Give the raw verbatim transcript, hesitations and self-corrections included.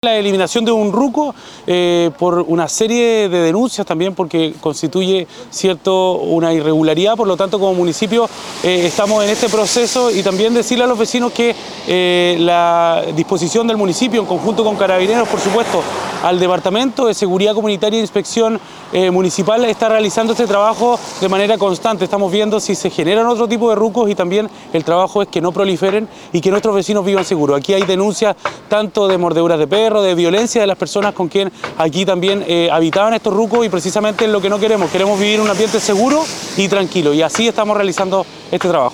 La eliminación de un ruco eh, por una serie de denuncias también porque constituye cierto una irregularidad, por lo tanto como municipio eh, estamos en este proceso y también decirle a los vecinos que eh, la disposición del municipio en conjunto con Carabineros, por supuesto, al Departamento de Seguridad Comunitaria e Inspección eh, Municipal está realizando este trabajo de manera constante. Estamos viendo si se generan otro tipo de rucos y también el trabajo es que no proliferen y que nuestros vecinos vivan seguros. Aquí hay denuncias tanto de mordeduras de perro, de violencia de las personas con quien aquí también eh, habitaban estos rucos y precisamente es lo que no queremos. Queremos vivir en un ambiente seguro y tranquilo y así estamos realizando este trabajo.